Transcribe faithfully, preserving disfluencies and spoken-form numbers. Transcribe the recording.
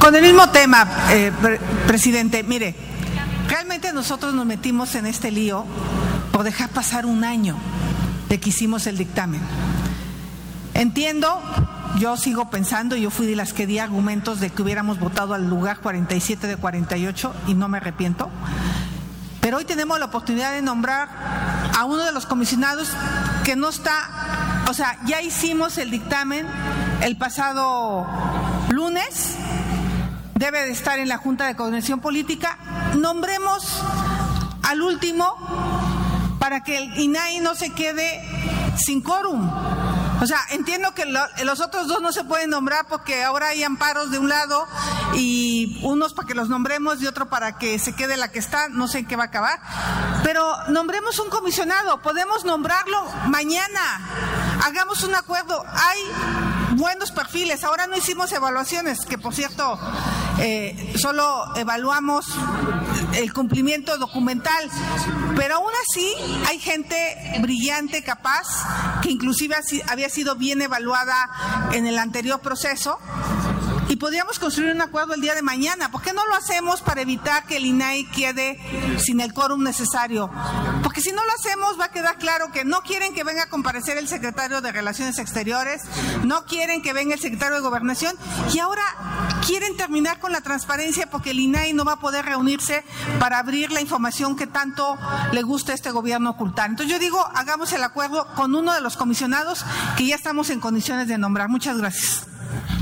con el mismo tema, eh, pre- presidente, mire, realmente nosotros nos metimos en este lío por dejar pasar un año de que hicimos el dictamen. Entiendo, yo sigo pensando, yo fui de las que di argumentos de que hubiéramos votado al lugar cuarenta y siete de cuarenta y ocho y no me arrepiento, pero hoy tenemos la oportunidad de nombrar a uno de los comisionados que no está, o sea, ya hicimos el dictamen el pasado lunes, debe de estar en la Junta de Coordinación Política, nombremos al último para que el I N A I no se quede sin quórum. O sea, entiendo que lo, los otros dos no se pueden nombrar porque ahora hay amparos de un lado y unos para que los nombremos y otro para que se quede la que está, no sé en qué va a acabar, pero nombremos un comisionado, podemos nombrarlo mañana, hagamos un acuerdo, hay buenos perfiles, ahora no hicimos evaluaciones, que por cierto, eh, solo evaluamos el cumplimiento documental, pero aún así hay gente brillante, capaz, que inclusive había sido bien evaluada en el anterior proceso y podríamos construir un acuerdo el día de mañana. ¿Por qué no lo hacemos para evitar que el I N A I quede sin el quórum necesario? Porque si no lo hacemos va a quedar claro que no quieren que venga a comparecer el secretario de Relaciones Exteriores, no quieren que venga el secretario de Gobernación y ahora quieren terminar con la transparencia porque el I N A I no va a poder reunirse para abrir la información que tanto le gusta a este gobierno ocultar. Entonces yo digo, hagamos el acuerdo con uno de los comisionados que ya estamos en condiciones de nombrar. Muchas gracias.